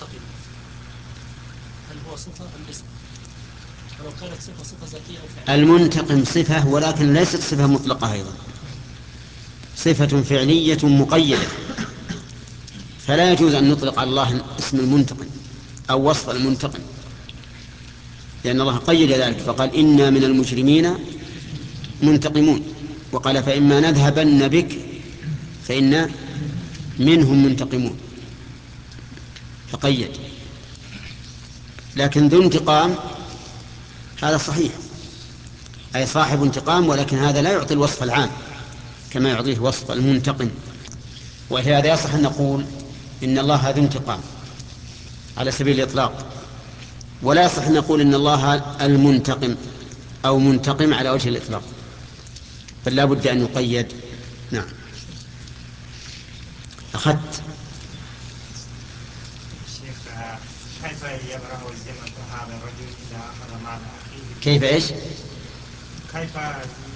المنتقم هل هو صفة أم اسم؟ ولو كانت صفة ذاتية أو فعلية. المنتقم صفة ولكن ليست صفة مطلقة أيضا، صفة فعلية مقيدة، فلا يجوز أن نطلق على الله اسم المنتقم أو وصف المنتقم، لأن الله قيد ذلك فقال إنا من المجرمين منتقمون، وقال فإما نذهبن بك فإنا منهم منتقمون، فقيد. لكن ذو انتقام هذا صحيح، أي صاحب انتقام، ولكن هذا لا يعطي الوصف العام كما يعطيه وصف المنتقم. ولهذا يصح أن نقول إن الله ذو انتقام على سبيل الإطلاق، ولا يصح أن نقول إن الله المنتقم أو منتقم على وجه الإطلاق، بل لا بد أن يقيد. نعم. أخذت شيخ كيف يبرأ ذمة هذا الرجل إذا أخذ مال أخيه؟ كيف إيش؟ كيف